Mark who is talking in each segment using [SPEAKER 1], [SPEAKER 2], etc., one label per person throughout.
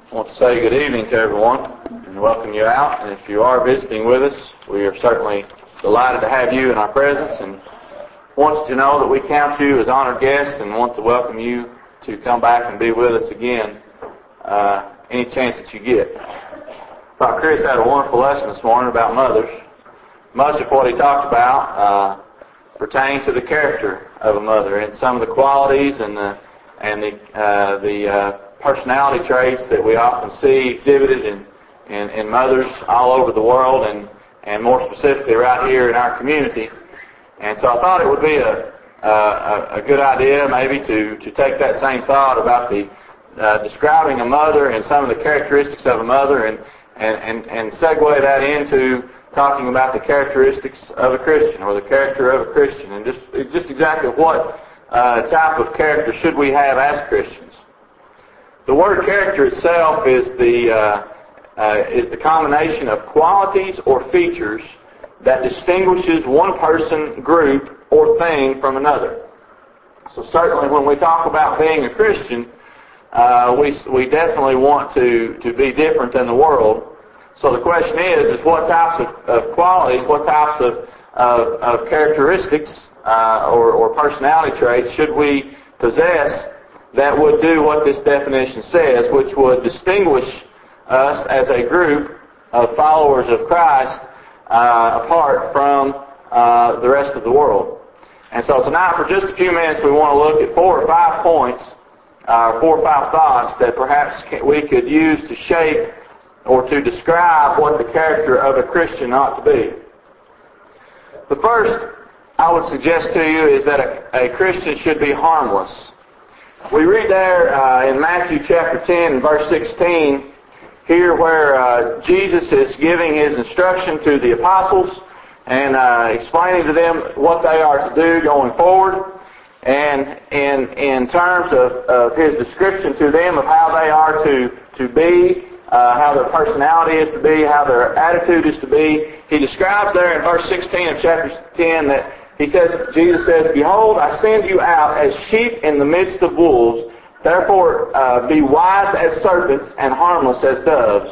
[SPEAKER 1] I want to say good evening to everyone and welcome you out. And if you are visiting with us, we are certainly delighted to have you in our presence and want you to know that we count you as honored guests and want to welcome you to come back and be with us again any chance that you get. I thought Chris had a wonderful lesson this morning about mothers. Much of what he talked about pertained to the character of a mother and some of the qualities and the personality traits that we often see exhibited in mothers all over the world and more specifically right here in our community. And so I thought it would be a good idea maybe to take that same thought about the describing a mother and some of the characteristics of a mother and segue that into talking about the characteristics of a Christian or the character of a Christian and just exactly what type of character should we have as Christians. The word character itself is the combination of qualities or features that distinguishes one person, group, or thing from another. So certainly when we talk about being a Christian, we definitely want to be different than the world. So the question is what types of qualities, what types of characteristics or personality traits should we possess that would do what this definition says, which would distinguish us as a group of followers of Christ apart from the rest of the world. And so tonight, for just a few minutes, we want to look at 4 or 5 points, 4 or 5 thoughts that perhaps we could use to shape or to describe what the character of a Christian ought to be. The first I would suggest to you is that a Christian should be harmless. We read there in Matthew chapter 10 and verse 16 here where Jesus is giving His instruction to the apostles and explaining to them what they are to do going forward. And in terms of His description to them of how they are to be, how their personality is to be, how their attitude is to be, He describes there in verse 16 of chapter 10 that Jesus says, "Behold, I send you out as sheep in the midst of wolves. Therefore, be wise as serpents and harmless as doves."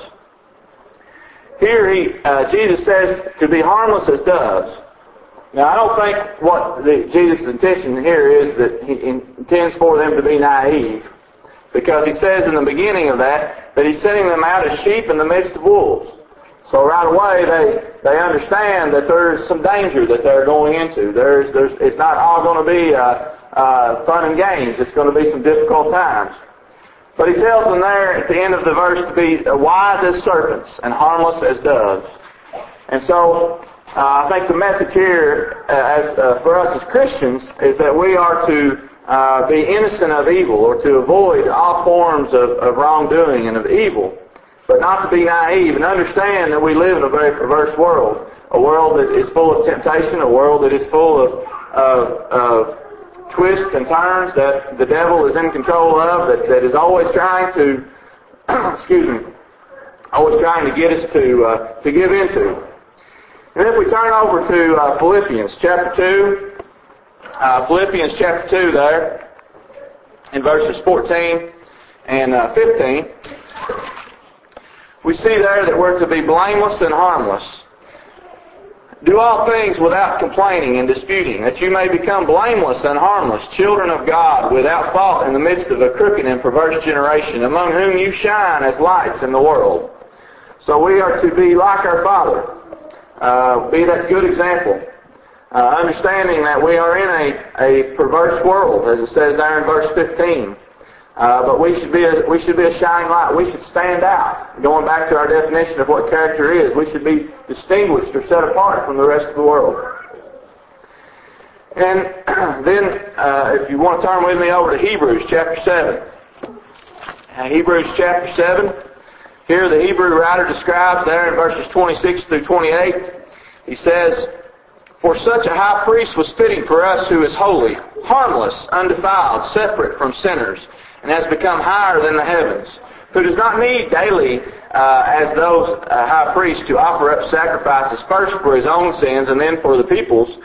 [SPEAKER 1] Here, Jesus says to be harmless as doves. Now, I don't think what Jesus' intention here is that He intends for them to be naive, because He says in the beginning of that He's sending them out as sheep in the midst of wolves. So right away they understand that there's some danger that they're going into. It's not all going to be fun and games. It's going to be some difficult times. But He tells them there at the end of the verse to be wise as serpents and harmless as doves. And so I think the message here for us as Christians is that we are to be innocent of evil or to avoid all forms of wrongdoing and of evil, but not to be naive and understand that we live in a very perverse world, a world that is full of temptation, a world that is full of twists and turns that the devil is in control of, that is always trying to, always trying to get us to give into. And if we turn over to Philippians chapter 2, Philippians chapter 2 there, in verses 14 and 15, we see there that we're to be blameless and harmless. "Do all things without complaining and disputing, that you may become blameless and harmless, children of God, without fault in the midst of a crooked and perverse generation, among whom you shine as lights in the world." So we are to be like our Father, be that good example, understanding that we are in a perverse world, as it says there in verse 15. But we should be a shining light. We should stand out. Going back to our definition of what character is, we should be distinguished or set apart from the rest of the world. And then, if you want to turn with me over to Hebrews chapter 7. Hebrews chapter 7. Here the Hebrew writer describes there in verses 26 through 28. He says, "For such a high priest was fitting for us who is holy, harmless, undefiled, separate from sinners, and has become higher than the heavens, who does not need daily, as those high priests, to offer up sacrifices first for His own sins and then for the people's.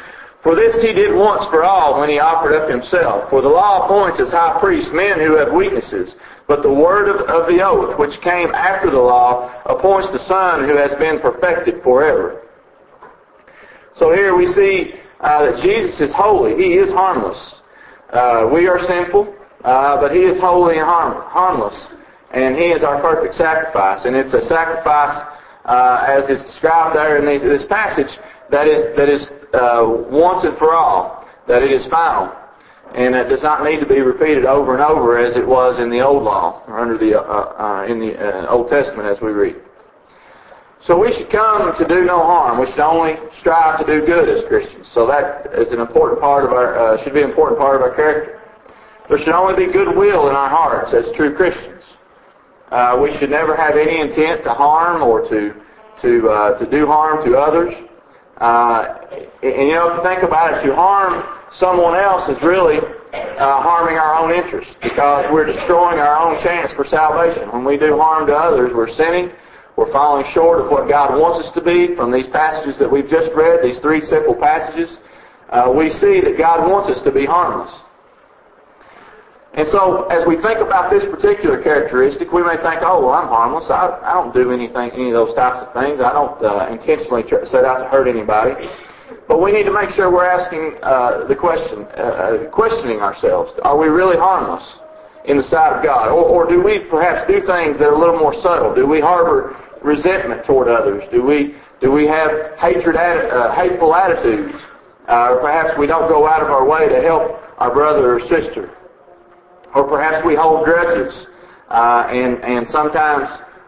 [SPEAKER 1] For this he did once for all when he offered up himself. For the law appoints as high priests men who have weaknesses, but the word of the oath, which came after the law, appoints the Son who has been perfected forever. So here we see that Jesus is holy. He is harmless. We are sinful, but He is holy and harmless. And He is our perfect sacrifice. And it's a sacrifice, as is described there in this passage, that is once and for all, that it is final. And it does not need to be repeated over and over as it was in the old law, or under in the Old Testament as we read. So we should come to do no harm. We should only strive to do good as Christians. So that is an important part of should be an important part of our character. There should only be goodwill in our hearts as true Christians. We should never have any intent to harm or to do harm to others. And you know, if you think about it, to harm someone else is really harming our own interests, because we're destroying our own chance for salvation. When we do harm to others, we're sinning. We're falling short of what God wants us to be. From these passages that we've just read, these three simple passages, we see that God wants us to be harmless. And so, as we think about this particular characteristic, we may think, oh, well, I'm harmless. I don't do any of those types of things. I don't intentionally set out to hurt anybody. But we need to make sure we're asking the question, questioning ourselves. Are we really harmless in the sight of God? Or do we perhaps do things that are a little more subtle? Do we harbor resentment toward others? Do we have hateful attitudes? Or perhaps we don't go out of our way to help our brother or sister. Or perhaps we hold grudges and sometimes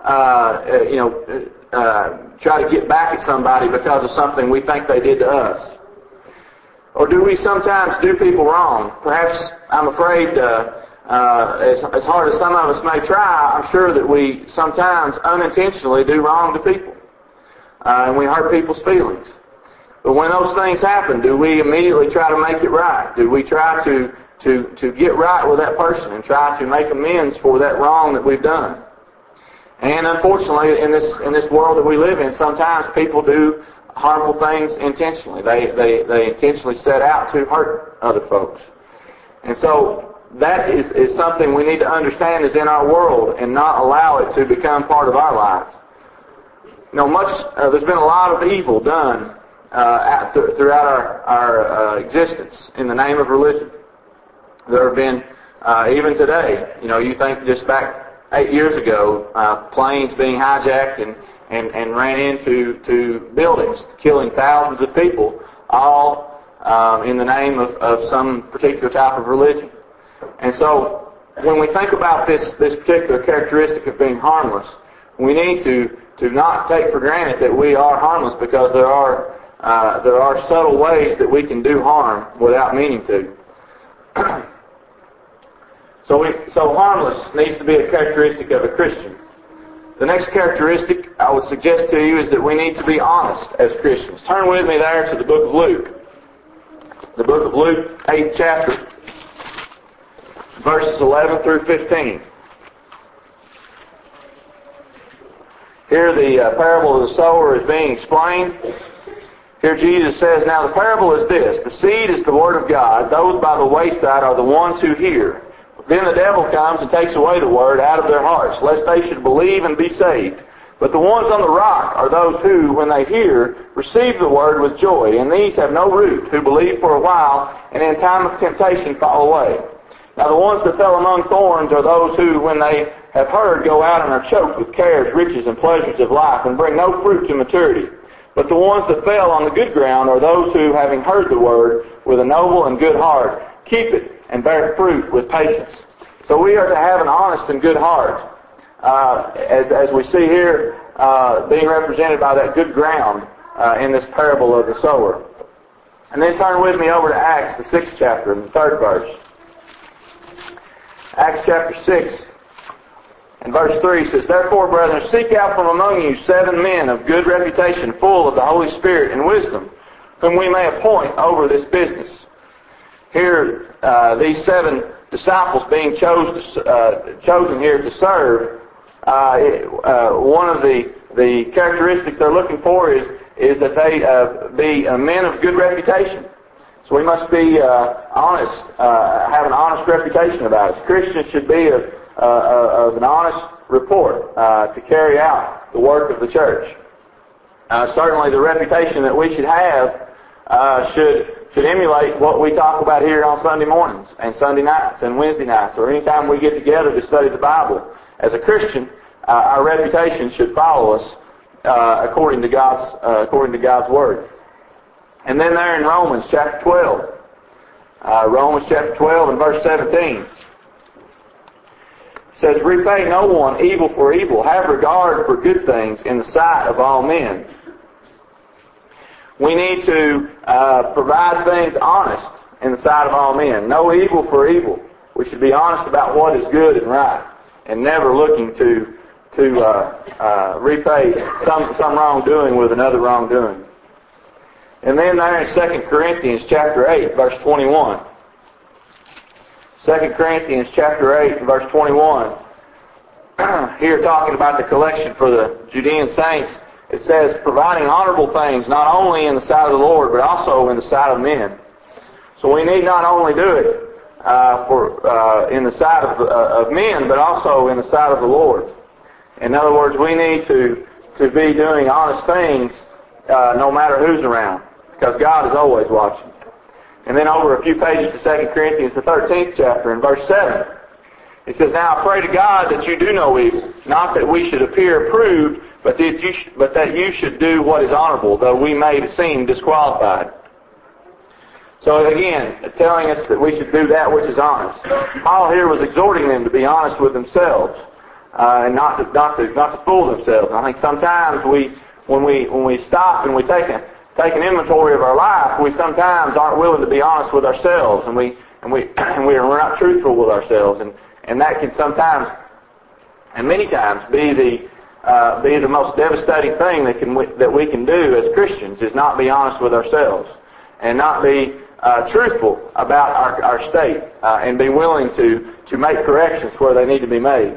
[SPEAKER 1] try to get back at somebody because of something we think they did to us. Or do we sometimes do people wrong? Perhaps, I'm afraid, as hard as some of us may try, I'm sure that we sometimes unintentionally do wrong to people. And we hurt people's feelings. But when those things happen, do we immediately try to make it right? Do we try to get right with that person and try to make amends for that wrong that we've done? And unfortunately, in this world that we live in, sometimes people do harmful things intentionally. They intentionally set out to hurt other folks. And so that is something we need to understand is in our world and not allow it to become part of our life. You know, there's been a lot of evil done throughout our existence in the name of religion. There have been, even today, you know, you think just back 8 years ago, planes being hijacked and ran into buildings, killing thousands of people, all in the name of some particular type of religion. And so, when we think about this particular characteristic of being harmless, we need to not take for granted that we are harmless, because there are subtle ways that we can do harm without meaning to. So harmless needs to be a characteristic of a Christian. The next characteristic I would suggest to you is that we need to be honest as Christians. Turn with me there to the book of Luke. The book of Luke, 8th chapter, verses 11 through 15. Here the parable of the sower is being explained. Here Jesus says, "Now the parable is this. The seed is the word of God. Those by the wayside are the ones who hear. Then the devil comes and takes away the word out of their hearts, lest they should believe and be saved. But the ones on the rock are those who, when they hear, receive the word with joy. And these have no root, who believe for a while, and in time of temptation fall away. Now the ones that fell among thorns are those who, when they have heard, go out and are choked with cares, riches, and pleasures of life, and bring no fruit to maturity. But the ones that fell on the good ground are those who, having heard the word, with a noble and good heart, keep it and bear fruit with patience." So we are to have an honest and good heart, as we see here, being represented by that good ground in this parable of the sower. And then turn with me over to Acts, the 6th chapter, and the 3rd verse. Acts chapter 6 and verse 3 says, "Therefore, brethren, seek out from among you 7 men of good reputation, full of the Holy Spirit and wisdom, whom we may appoint over this business." Here, these 7 disciples being chosen here to serve, one of the characteristics they're looking for is that they be men of good reputation. So we must be honest, have an honest reputation about us. Christians should be of an honest report to carry out the work of the church. Certainly the reputation that we should have should emulate what we talk about here on Sunday mornings and Sunday nights and Wednesday nights, or anytime we get together to study the Bible. As a Christian, our reputation should follow us according to God's Word. And then there in Romans chapter 12, Romans chapter 12 and verse 17, it says, "Repay no one evil for evil. Have regard for good things in the sight of all men." We need to provide things honest in the sight of all men. No evil for evil. We should be honest about what is good and right, and never looking to repay some wrongdoing with another wrongdoing. And then there in 2 Corinthians chapter 8, verse 21. 2 Corinthians chapter 8, verse 21. Here talking about the collection for the Judean saints, it says, "Providing honorable things, not only in the sight of the Lord, but also in the sight of men." So we need not only do it in the sight of men, but also in the sight of the Lord. In other words, we need to be doing honest things no matter who's around, because God is always watching. And then over a few pages to 2 Corinthians, the 13th chapter, in verse 7, it says, "Now I pray to God that you do no evil, not that we should appear approved, but that you should do what is honorable, though we may seem disqualified." So again, telling us that we should do that which is honest. Paul here was exhorting them to be honest with themselves, and not to fool themselves. And I think sometimes when we stop and we take an inventory of our life, we sometimes aren't willing to be honest with ourselves, and we're not truthful with ourselves, and that can sometimes and many times be the most devastating thing that we can do as Christians, is not be honest with ourselves and not be truthful about our state, and be willing to make corrections where they need to be made.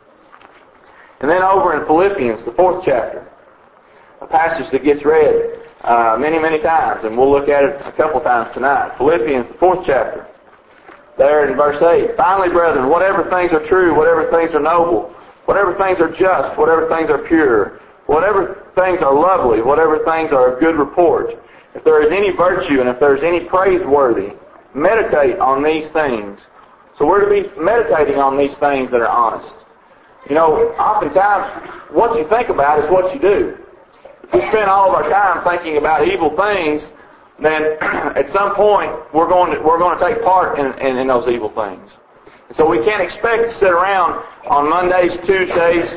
[SPEAKER 1] And then over in Philippians, the 4th chapter, a passage that gets read many times, and we'll look at it a couple times tonight. Philippians, the 4th chapter, there in verse 8, "Finally, brethren, whatever things are true, whatever things are noble, whatever things are just, whatever things are pure, whatever things are lovely, whatever things are of good report, if there is any virtue and if there is any praiseworthy, meditate on these things." So we're to be meditating on these things that are honest. You know, oftentimes what you think about is what you do. If we spend all of our time thinking about evil things, then at some point we're going to take part in those evil things. And so we can't expect to sit around on Mondays, Tuesdays,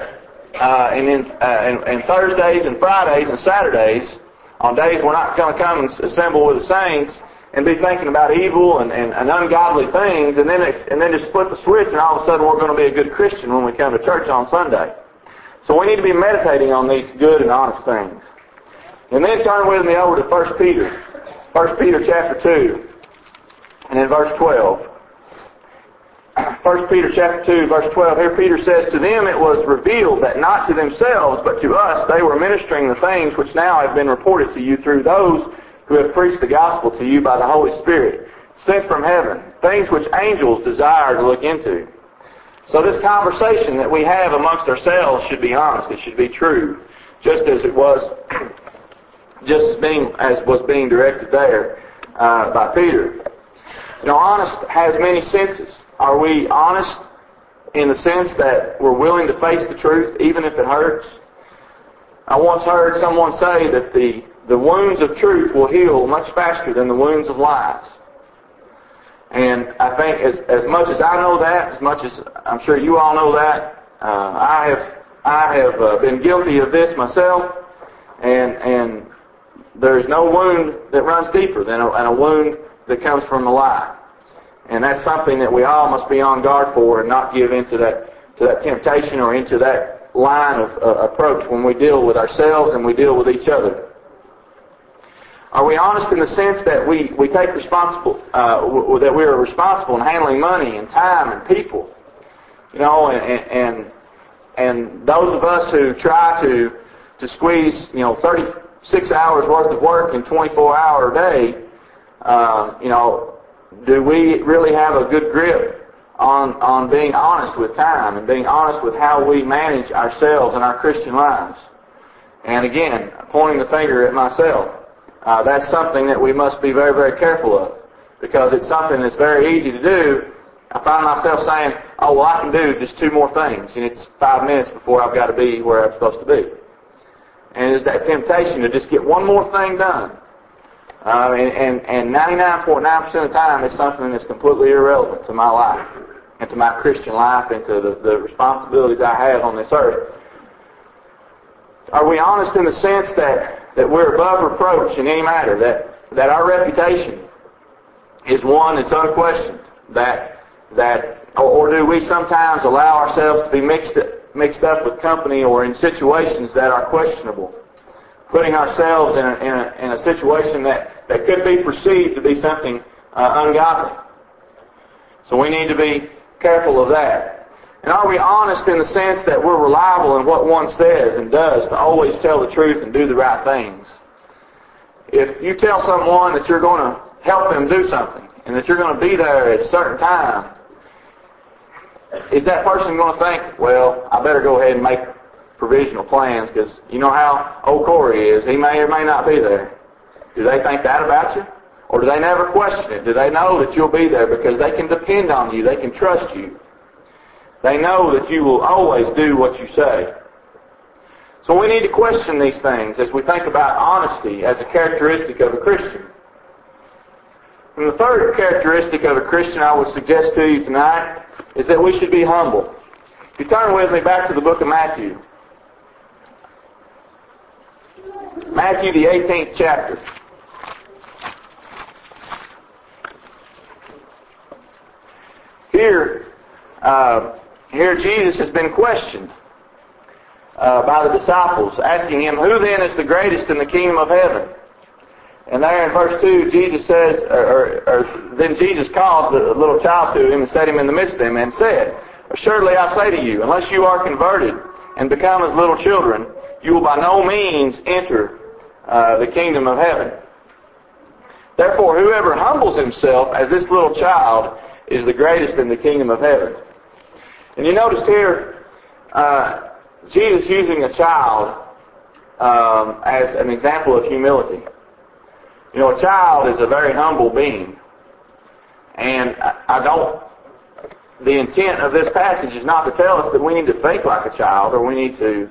[SPEAKER 1] and Thursdays and Fridays and Saturdays, on days we're not going to come and assemble with the saints, and be thinking about evil and ungodly things, and then just flip the switch, and all of a sudden we're going to be a good Christian when we come to church on Sunday. So we need to be meditating on these good and honest things. And then turn with me over to 1 Peter. 1 Peter chapter 2, and in verse 12. 1 Peter chapter 2, verse 12, here Peter says, "To them it was revealed that not to themselves, but to us they were ministering the things which now have been reported to you through those who have preached the gospel to you by the Holy Spirit, sent from heaven, things which angels desire to look into." So this conversation that we have amongst ourselves should be honest. It should be true, just as it was, as was being directed there by Peter. You know, honest has many senses. Are we honest in the sense that we're willing to face the truth, even if it hurts? I once heard someone say that the wounds of truth will heal much faster than the wounds of lies. And I think as much as I know that, as much as I'm sure you all know that, I have been guilty of this myself, and there is no wound that runs deeper than a wound that comes from a lie. And that's something that we all must be on guard for, and not give into that temptation or into that line of approach when we deal with ourselves and we deal with each other. Are we honest in the sense that we take that we are responsible in handling money and time and people? You know, and those of us who try to squeeze 36 hours worth of work in a 24-hour day, do we really have a good grip on being honest with time and being honest with how we manage ourselves and our Christian lives? And again, pointing the finger at myself, that's something that we must be very, very careful of, because it's something that's very easy to do. I find myself saying, oh, well, I can do just 2 more things, and it's 5 minutes before I've got to be where I'm supposed to be. And it's that temptation to just get one more thing done. And 99.9% of the time, it's something that's completely irrelevant to my life and to my Christian life and to the responsibilities I have on this earth. Are we honest in the sense that we're above reproach in any matter, that our reputation is one that's unquestioned, or do we sometimes allow ourselves to be mixed up with company or in situations that are questionable, putting ourselves in a situation that could be perceived to be something ungodly? So we need to be careful of that. And are we honest in the sense that we're reliable in what one says and does to always tell the truth and do the right things? If you tell someone that you're going to help them do something and that you're going to be there at a certain time, is that person going to think, well, I better go ahead and make provisional plans because you know how old Corey is. He may or may not be there. Do they think that about you? Or do they never question it? Do they know that you'll be there because they can depend on you, they can trust you? They know that you will always do what you say. So we need to question these things as we think about honesty as a characteristic of a Christian. And the third characteristic of a Christian I would suggest to you tonight is that we should be humble. If you turn with me back to the book of Matthew. Matthew, the 18th chapter. Here Jesus has been questioned by the disciples, asking him, who then is the greatest in the kingdom of heaven? And there in verse 2, Jesus says, then Jesus called the little child to him and set him in the midst of them and said, surely I say to you, unless you are converted and become as little children, you will by no means enter the kingdom of heaven. Therefore, whoever humbles himself as this little child is the greatest in the kingdom of heaven. And you notice here, Jesus using a child as an example of humility. You know, a child is a very humble being. And the intent of this passage is not to tell us that we need to think like a child or we need to,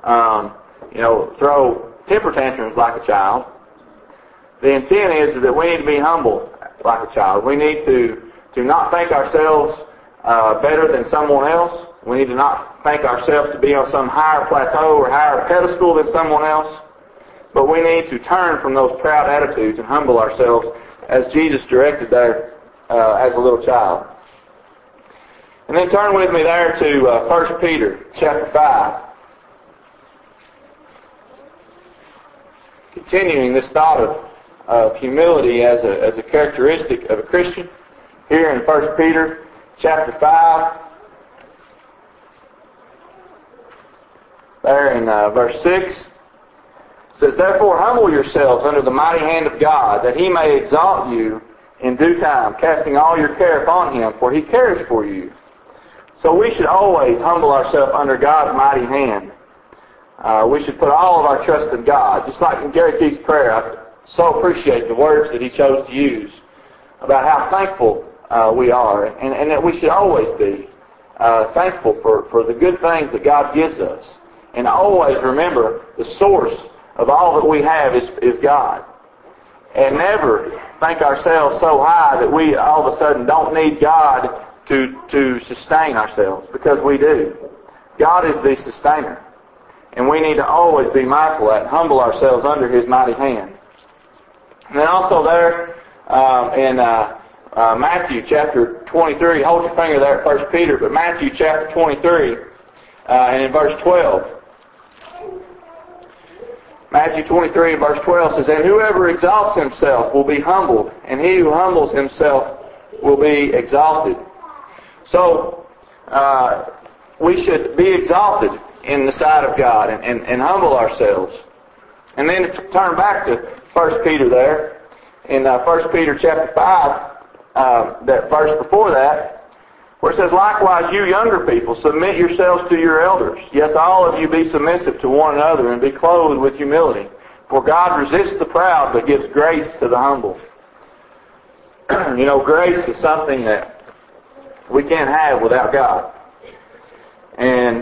[SPEAKER 1] throw temper tantrums like a child. The intent is that we need to be humble like a child. We need to not think ourselves better than someone else. We need to not think ourselves to be on some higher plateau or higher pedestal than someone else. But we need to turn from those proud attitudes and humble ourselves as Jesus directed there as a little child. And then turn with me there to 1 Peter chapter 5. Continuing this thought of humility as a characteristic of a Christian. Here in 1 Peter chapter 5, there in verse 6, it says, therefore humble yourselves under the mighty hand of God, that He may exalt you in due time, casting all your care upon Him, for He cares for you. So we should always humble ourselves under God's mighty hand. We should put all of our trust in God. Just like in Gary Keith's prayer, I so appreciate the words that he chose to use about how thankful we are, and that we should always be thankful for the good things that God gives us. And always remember the source of all that we have is God. And never think ourselves so high that we all of a sudden don't need God to sustain ourselves, because we do. God is the sustainer. And we need to always be mindful and humble ourselves under His mighty hand. And then also there in Matthew chapter 23, hold your finger there at 1 Peter, but Matthew chapter 23 and in verse 12. Matthew 23 and verse 12 says, and whoever exalts himself will be humbled, and he who humbles himself will be exalted. So we should be exalted in the sight of God and humble ourselves. And then to turn back to 1 Peter there, in 1 Peter chapter 5, that verse before that, where it says, "Likewise, you younger people, submit yourselves to your elders. Yes, all of you be submissive to one another and be clothed with humility. For God resists the proud, but gives grace to the humble." You know, grace is something that we can't have without God. And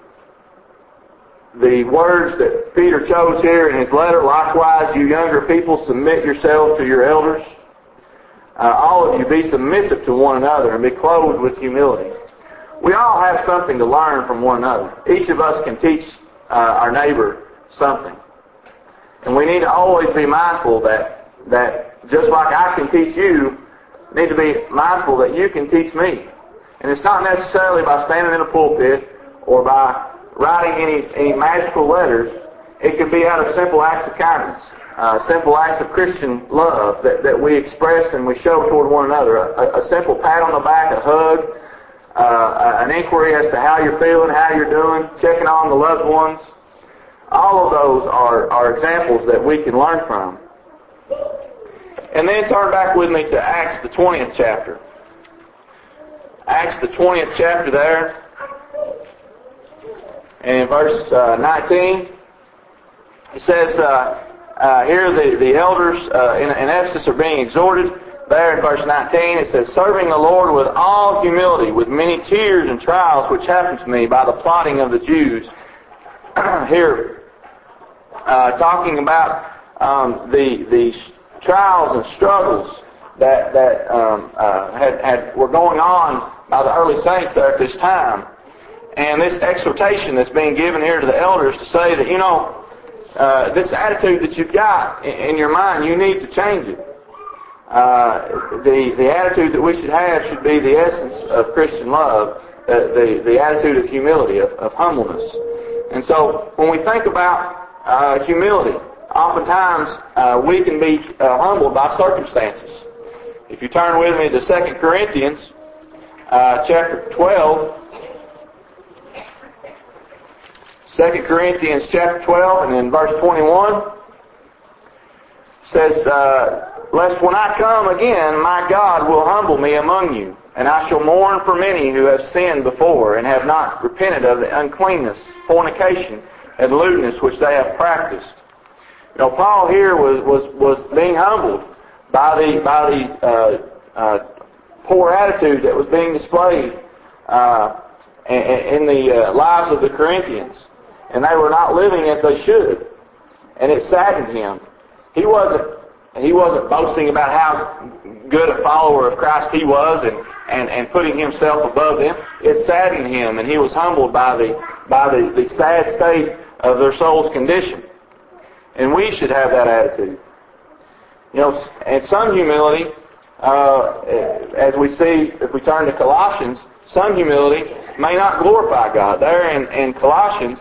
[SPEAKER 1] the words that Peter chose here in his letter, "Likewise, you younger people, submit yourselves to your elders. All of you be submissive to one another and be clothed with humility." We all have something to learn from one another. Each of us can teach our neighbor something. And we need to always be mindful that just like I can teach you, need to be mindful that you can teach me. And it's not necessarily by standing in a pulpit or by writing any magical letters. It can be out of simple acts of kindness, simple acts of Christian love that we express and we show toward one another. A simple pat on the back, a hug, an inquiry as to how you're feeling, how you're doing, checking on the loved ones. All of those are examples that we can learn from. And then turn back with me to Acts, the 20th chapter. Acts, the 20th chapter there. And in verse 19, it says, here the elders in Ephesus are being exhorted. There in verse 19, it says, "Serving the Lord with all humility, with many tears and trials which happened to me by the plotting of the Jews." Here, talking about the trials and struggles that were going on by the early saints there at this time. And this exhortation that's being given here to the elders to say that, you know, this attitude that you've got in your mind, you need to change it. The attitude that we should have should be the essence of Christian love, the attitude of humility, of humbleness. And so when we think about humility, oftentimes we can be humbled by circumstances. If you turn with me to 2 Corinthians chapter 12, 2 Corinthians chapter 12 and in verse 21 says, "Lest when I come again, my God will humble me among you, and I shall mourn for many who have sinned before and have not repented of the uncleanness, fornication, and lewdness which they have practiced." You know, Paul here was being humbled by the poor attitude that was being displayed in the lives of the Corinthians, and they were not living as they should, and it saddened him. He wasn't boasting about how good a follower of Christ he was and putting himself above them. It saddened him, and he was humbled by the sad state of their soul's condition. And we should have that attitude. You know, and some humility, as we see if we turn to Colossians, some humility may not glorify God. There in Colossians,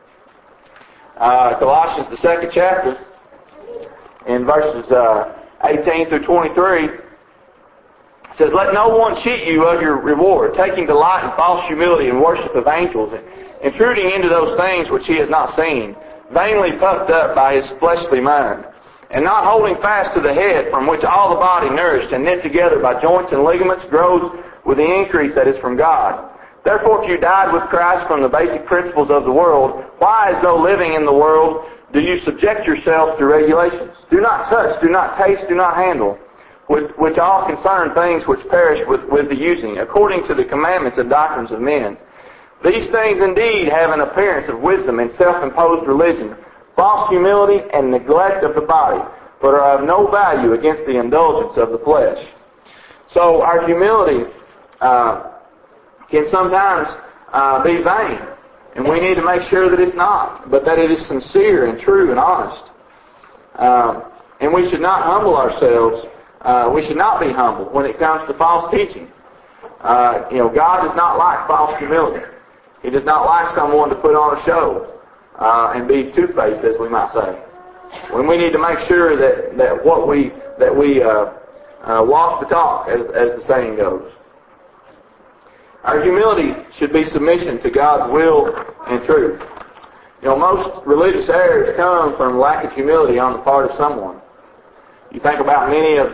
[SPEAKER 1] the 2nd chapter, in verses 18 through 23, it says, "Let no one cheat you of your reward, taking delight in false humility and worship of angels, intruding into those things which he has not seen, vainly puffed up by his fleshly mind, and not holding fast to the head, from which all the body, nourished and knit together by joints and ligaments, grows with the increase that is from God. Therefore, if you died with Christ from the basic principles of the world, why, as though living in the world, do you subject yourselves to regulations? Do not touch, do not taste, do not handle, which all concern things which perish with the using, according to the commandments and doctrines of men. These things indeed have an appearance of wisdom and self-imposed religion, false humility and neglect of the body, but are of no value against the indulgence of the flesh." So our humility can sometimes be vain, and we need to make sure that it's not, but that it is sincere and true and honest. And we should not humble ourselves. We should not be humble when it comes to false teaching. You know, God does not like false humility. He does not like someone to put on a show and be two-faced, as we might say. When we need to make sure that we walk the talk, as the saying goes. Our humility should be submission to God's will and truth. You know, most religious errors come from lack of humility on the part of someone. You think about many of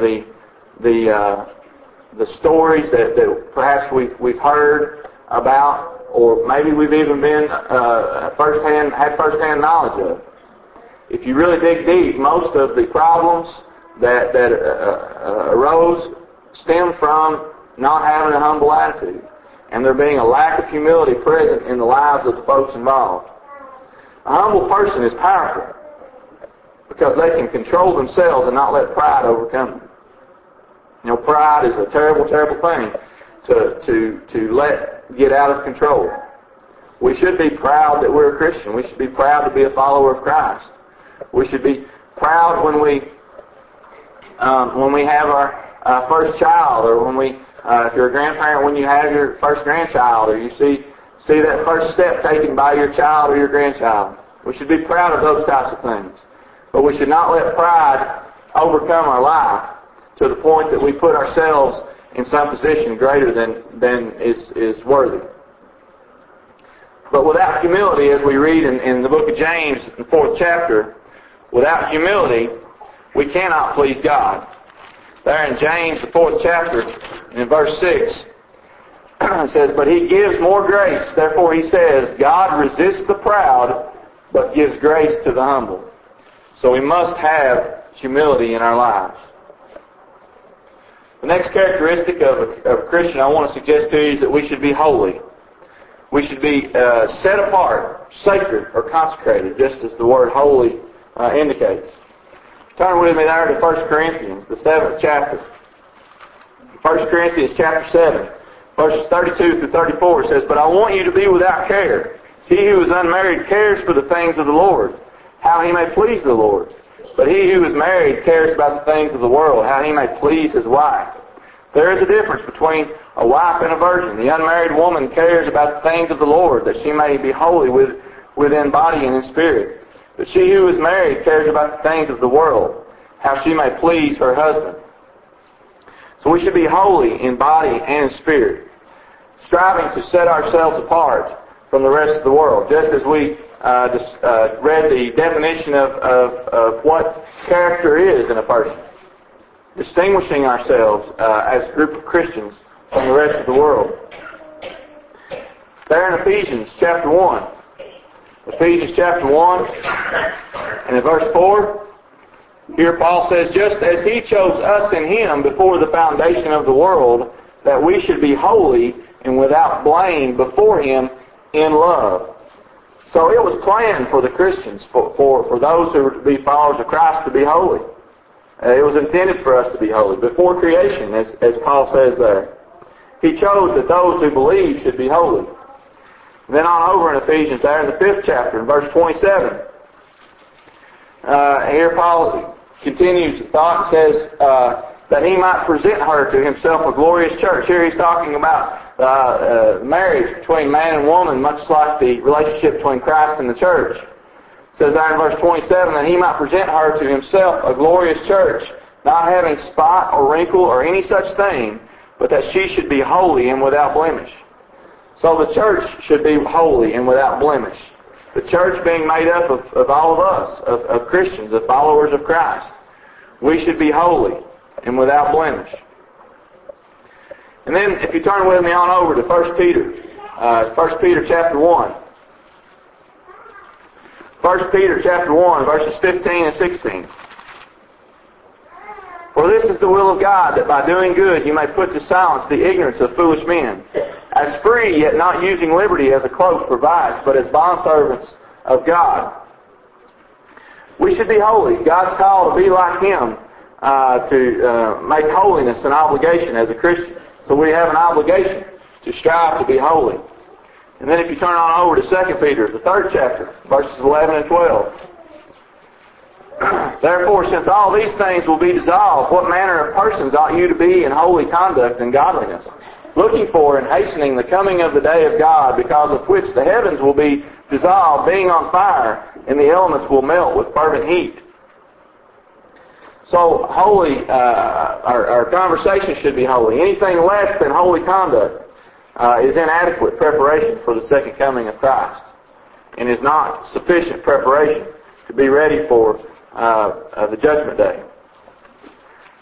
[SPEAKER 1] the stories that perhaps we've heard about, or maybe we've even been had firsthand knowledge of. If you really dig deep, most of the problems that arose stem from not having a humble attitude, and there being a lack of humility present in the lives of the folks involved. A humble person is powerful because they can control themselves and not let pride overcome them. You know, pride is a terrible, terrible thing to let get out of control. We should be proud that we're a Christian. We should be proud to be a follower of Christ. We should be proud when we have our first child, or when if you're a grandparent, when you have your first grandchild, or you see that first step taken by your child or your grandchild. We should be proud of those types of things. But we should not let pride overcome our life to the point that we put ourselves in some position greater than is worthy. But without humility, as we read in the book of James, the 4th chapter, without humility, we cannot please God. There in James, the 4th chapter, in verse 6, it says, "But He gives more grace. Therefore He says, God resists the proud, but gives grace to the humble." So we must have humility in our lives. The next characteristic of a Christian I want to suggest to you is that we should be holy. We should be set apart, sacred, or consecrated, just as the word holy indicates. Turn with me there to 1 Corinthians, the 7th chapter. 1 Corinthians chapter 7, verses 32 through 34 says, "But I want you to be without care. He who is unmarried cares for the things of the Lord, how he may please the Lord. But he who is married cares about the things of the world, how he may please his wife. There is a difference between a wife and a virgin. The unmarried woman cares about the things of the Lord, that she may be holy within body and in spirit. But she who is married cares about the things of the world, how she may please her husband." So we should be holy in body and spirit, striving to set ourselves apart from the rest of the world, just as we read the definition of what character is in a person. Distinguishing ourselves as a group of Christians from the rest of the world. There in Ephesians chapter 1. Ephesians chapter 1 and in verse 4, here Paul says, "Just as He chose us in Him before the foundation of the world, that we should be holy and without blame before Him in love." So it was planned for the Christians, for those who were to be followers of Christ, to be holy. It was intended for us to be holy before creation, as Paul says there. He chose that those who believe should be holy. Then on over in Ephesians, there in the 5th chapter, in verse 27, here Paul continues the thought and says that he might present her to himself a glorious church. Here he's talking about marriage between man and woman, much like the relationship between Christ and the church. It says there in verse 27 that he might present her to himself a glorious church, not having spot or wrinkle or any such thing, but that she should be holy and without blemish. So the church should be holy and without blemish. The church being made up of all of us, of Christians, of followers of Christ. We should be holy and without blemish. And then if you turn with me on over to 1 Peter, 1 Peter chapter 1. 1 Peter chapter 1, verses 15 and 16. "For this is the will of God, that by doing good you may put to silence the ignorance of foolish men, as free, yet not using liberty as a cloak for vice, but as bondservants of God." We should be holy. God's call to be like Him, to make holiness an obligation as a Christian. So we have an obligation to strive to be holy. And then if you turn on over to 2 Peter, the 3rd chapter, verses 11 and 12. "Therefore, since all these things will be dissolved, what manner of persons ought you to be in holy conduct and godliness, looking for and hastening the coming of the day of God, because of which the heavens will be dissolved, being on fire, and the elements will melt with fervent heat." So holy, our conversation should be holy. Anything less than holy conduct is inadequate preparation for the second coming of Christ, and is not sufficient preparation to be ready for the judgment day.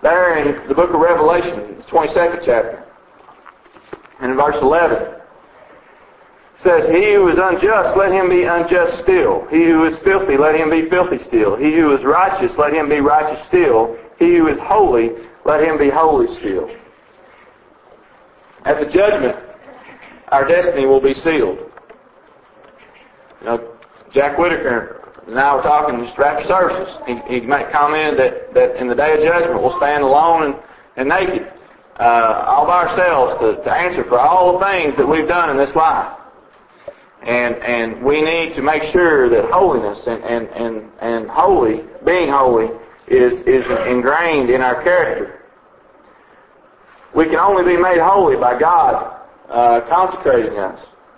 [SPEAKER 1] there in the book of Revelation, the 22nd chapter, and in verse 11, it says, "He who is unjust, let him be unjust still. He who is filthy, let him be filthy still. He who is righteous, let him be righteous still. He who is holy, let him be holy still." At the judgment, our destiny will be sealed. You know, Jack Whitaker and I were talking just after services. He commented that in the day of judgment we'll stand alone and naked, all by ourselves, to answer for all the things that we've done in this life. And we need to make sure that holiness and being holy is ingrained in our character. We can only be made holy by God consecrating us.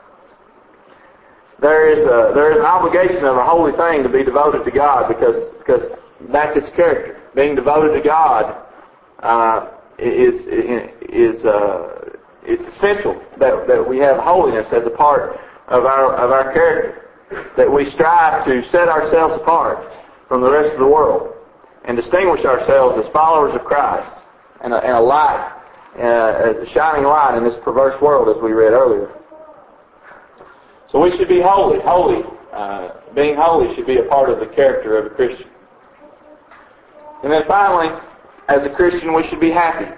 [SPEAKER 1] There is an obligation of a holy thing to be devoted to God because that's its character. Being devoted to God it's essential that we have holiness as a part of our character, that we strive to set ourselves apart from the rest of the world and distinguish ourselves as followers of Christ and a light, a shining light in this perverse world, as we read earlier. So we should be holy. Being holy should be a part of the character of a Christian. And then finally, as a Christian, we should be happy.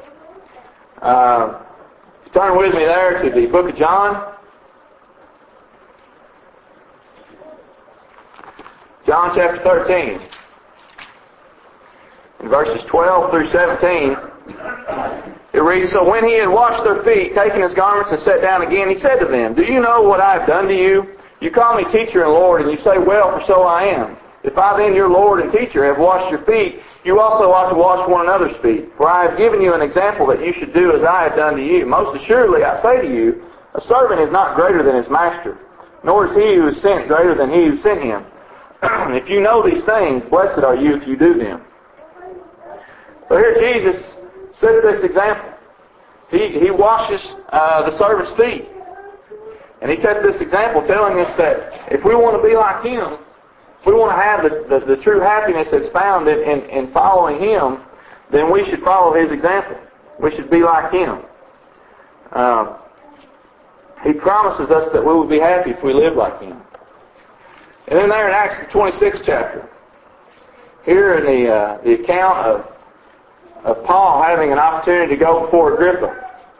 [SPEAKER 1] Turn with me there to the book of John. John chapter 13. In verses 12 through 17, it reads, "So when he had washed their feet, taken his garments and sat down again, he said to them, 'Do you know what I have done to you? You call me teacher and Lord, and you say, well, for so I am. If I then, your Lord and teacher, have washed your feet, you also ought to wash one another's feet. For I have given you an example that you should do as I have done to you. Most assuredly, I say to you, a servant is not greater than his master, nor is he who is sent greater than he who sent him. If you know these things, blessed are you if you do them.'" So here Jesus sets this example. He washes the servant's feet. And he sets this example telling us that if we want to be like him, if we want to have the true happiness that's found in following him, then we should follow his example. We should be like him. He promises us that we will be happy if we live like him. And then there in Acts the 26th chapter, here in the account of Paul having an opportunity to go before Agrippa.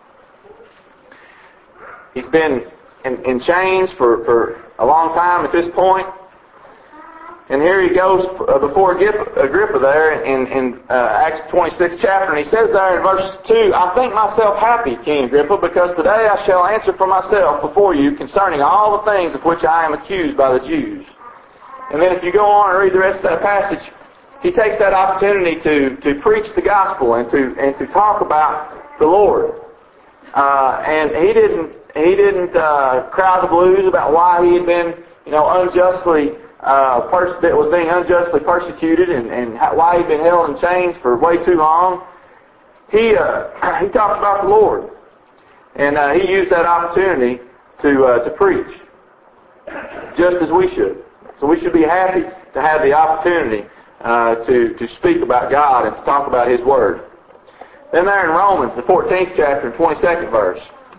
[SPEAKER 1] He's been in chains for a long time at this point. And here he goes before Agrippa there in Acts 26th chapter, and he says there in verse 2, "I think myself happy, King Agrippa, because today I shall answer for myself before you concerning all the things of which I am accused by the Jews." And then if you go on and read the rest of that passage, he takes that opportunity to preach the gospel and to talk about the Lord. And he didn't cry the blues about why he had been unjustly that was being unjustly persecuted and why he'd been held in chains for way too long. He talked about the Lord, and he used that opportunity to preach, just as we should. So we should be happy to have the opportunity to speak about God and to talk about His Word. Then there in Romans, the 14th chapter, 22nd verse,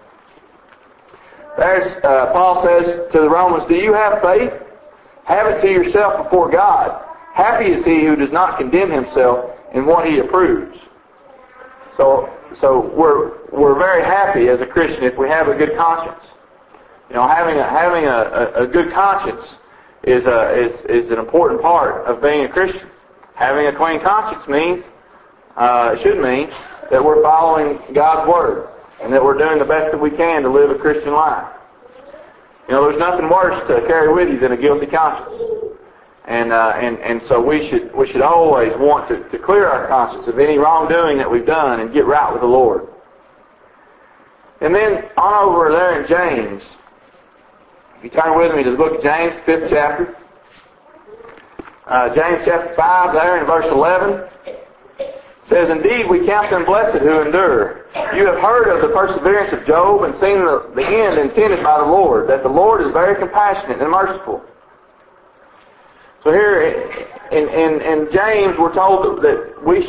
[SPEAKER 1] there's Paul says to the Romans, "Do you have faith? Have it to yourself before God. Happy is he who does not condemn himself in what he approves." So we're very happy as a Christian if we have a good conscience. Having a good conscience is an important part of being a Christian. Having a clean conscience should mean that we're following God's Word and that we're doing the best that we can to live a Christian life. There's nothing worse to carry with you than a guilty conscience. And so we should always want to clear our conscience of any wrongdoing that we've done and get right with the Lord. And then on over there in James, if you turn with me to the book of James, 5th chapter. James chapter 5 there in verse 11 says, "Indeed we count them blessed who endure. You have heard of the perseverance of Job and seen the end intended by the Lord, that the Lord is very compassionate and merciful." So here in James we're told that we should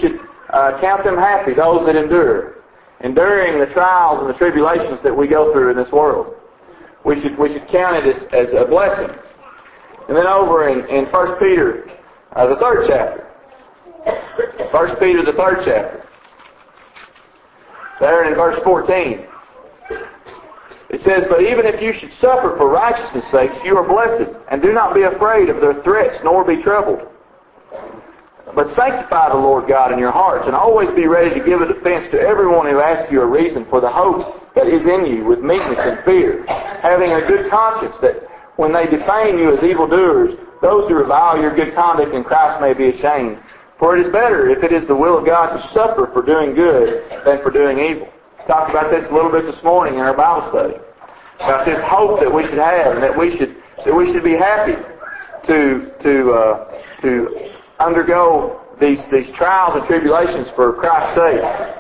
[SPEAKER 1] count them happy, those that endure, enduring the trials and the tribulations that we go through in this world. We should count it as a blessing. And then over in 1 Peter, the 3rd chapter. 1 Peter, the 3rd chapter. There in verse 14. It says, "But even if you should suffer for righteousness' sake, you are blessed, and do not be afraid of their threats, nor be troubled. But sanctify the Lord God in your hearts, and always be ready to give a defense to everyone who asks you a reason for the hope that is in you with meekness and fear, having a good conscience, that when they defame you as evildoers, those who revile your good conduct in Christ may be ashamed. For it is better, if it is the will of God, to suffer for doing good than for doing evil." We talked about this a little bit this morning in our Bible study, about this hope that we should have, and that we should be happy to undergo these trials and tribulations for Christ's sake.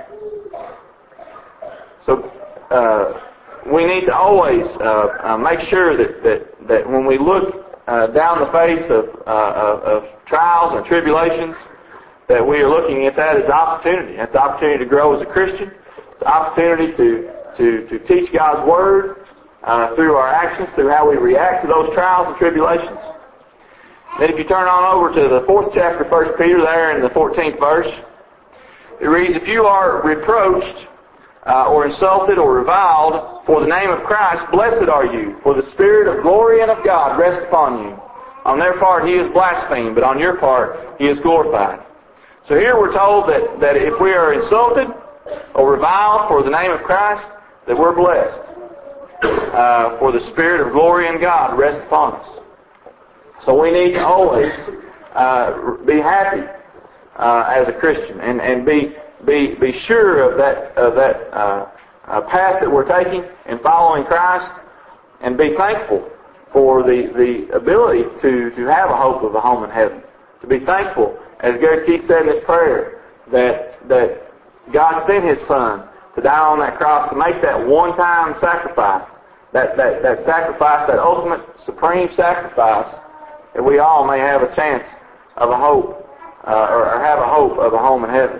[SPEAKER 1] So we need to always make sure that when we look down the face of trials and tribulations, that we are looking at that as opportunity. That's the opportunity to grow as a Christian. It's an opportunity to teach God's Word through our actions, through how we react to those trials and tribulations. Then if you turn on over to the 4th chapter of 1 Peter, there in the 14th verse, it reads, "If you are reproached or insulted or reviled for the name of Christ, blessed are you, for the Spirit of glory and of God rests upon you. On their part He is blasphemed, but on your part He is glorified." So here we're told that if we are insulted or reviled for the name of Christ, that we're blessed. For the Spirit of glory and God rests upon us. So we need to always be happy as a Christian, and be sure of that path that we're taking in following Christ, and be thankful for the ability to have a hope of a home in heaven. To be thankful, as Gary Keith said in his prayer, that God sent His Son to die on that cross to make that one-time sacrifice, that sacrifice, that ultimate supreme sacrifice, that we all may have a chance of a hope, or have a hope of a home in heaven.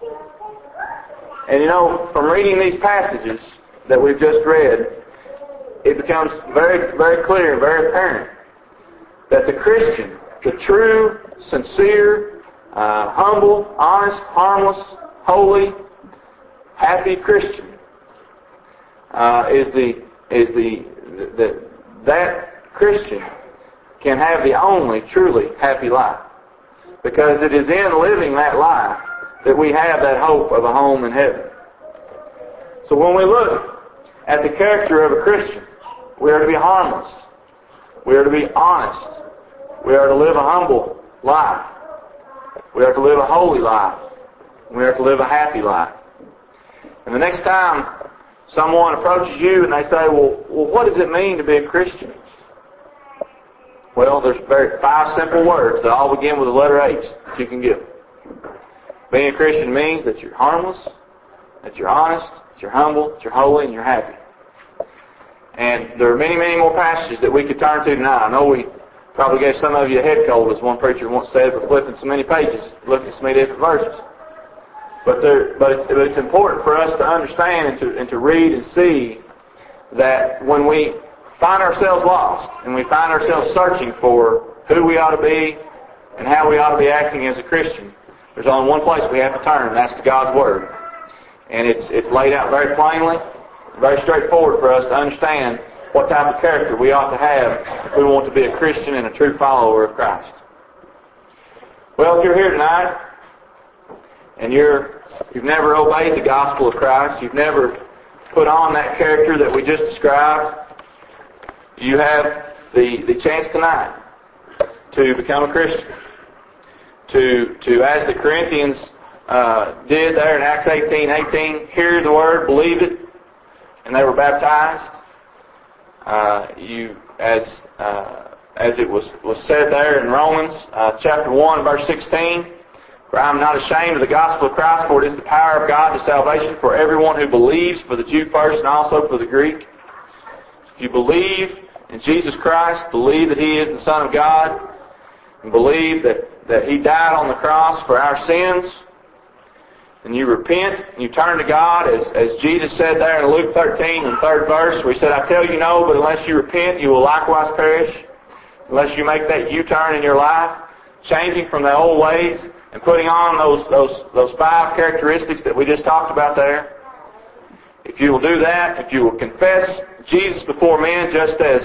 [SPEAKER 1] And from reading these passages that we've just read, it becomes very, very clear and very apparent that the Christian, the true, sincere, humble, honest, harmless, holy, happy Christian, that Christian can have the only truly happy life. Because it is in living that life that we have that hope of a home in heaven. So when we look at the character of a Christian, we are to be harmless. We are to be honest. We are to live a humble life. We are to live a holy life. We are to live a happy life. And the next time someone approaches you and they say, well, what does it mean to be a Christian? Well, there's 5 simple words that all begin with the letter H that you can give. Being a Christian means that you're harmless, that you're honest, that you're humble, that you're holy, and you're happy. And there are many, many more passages that we could turn to tonight. I know we probably gave some of you a head cold, as one preacher once said, for flipping so many pages, looking at so many different verses. But it's important for us to understand and to read and see that when we find ourselves lost and we find ourselves searching for who we ought to be and how we ought to be acting as a Christian, there's only one place we have to turn, and that's to God's Word. And it's laid out very plainly, very straightforward for us to understand what type of character we ought to have if we want to be a Christian and a true follower of Christ. Well, if you're here tonight and you've never obeyed the gospel of Christ, you've never put on that character that we just described, you have the chance tonight to become a Christian. To as the Corinthians did there in Acts 18:18, hear the word, believed it, and they were baptized. As it was said there in Romans chapter 1, verse 16, "For I am not ashamed of the gospel of Christ, for it is the power of God to salvation for everyone who believes, for the Jew first and also for the Greek." If you believe in Jesus Christ, believe that He is the Son of God, and believe that He died on the cross for our sins, and you repent, and you turn to God, as Jesus said there in Luke 13, in the 3rd verse, where He said, I tell you no, but unless you repent, you will likewise perish. Unless you make that U-turn in your life, changing from the old ways and putting on those 5 characteristics that we just talked about there. If you will do that, if you will confess Jesus before men, just as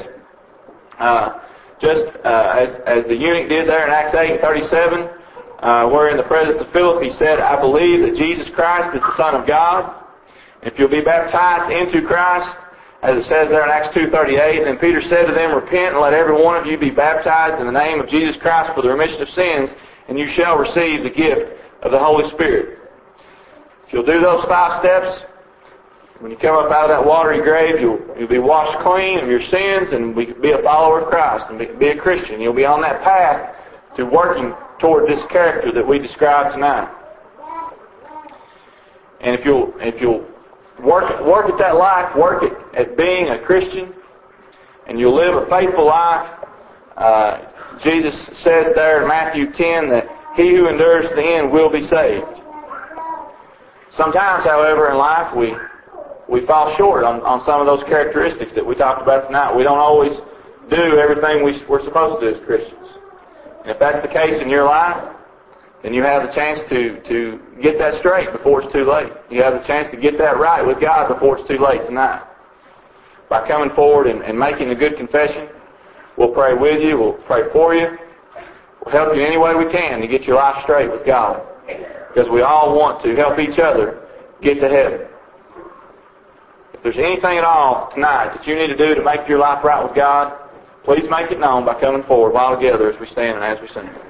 [SPEAKER 1] the eunuch did there in Acts 8:37, where in the presence of Philip he said, I believe that Jesus Christ is the Son of God. If you'll be baptized into Christ, as it says there in Acts 2:38, then Peter said to them, repent and let every one of you be baptized in the name of Jesus Christ for the remission of sins, and you shall receive the gift of the Holy Spirit. If you'll do those 5 steps, when you come up out of that watery grave, you'll be washed clean of your sins and be a follower of Christ and be a Christian. You'll be on that path to working toward this character that we described tonight. And if you'll work at that life, work at being a Christian, and you'll live a faithful life, Jesus says there in Matthew 10 that he who endures to the end will be saved. Sometimes, however, in life we fall short on some of those characteristics that we talked about tonight. We don't always do everything we're supposed to do as Christians. And if that's the case in your life, then you have the chance to get that straight before it's too late. You have the chance to get that right with God before it's too late tonight. By coming forward and making a good confession, we'll pray with you, we'll pray for you, we'll help you any way we can to get your life straight with God. Because we all want to help each other get to heaven. If there's anything at all tonight that you need to do to make your life right with God, please make it known by coming forward while together as we stand and as we sing.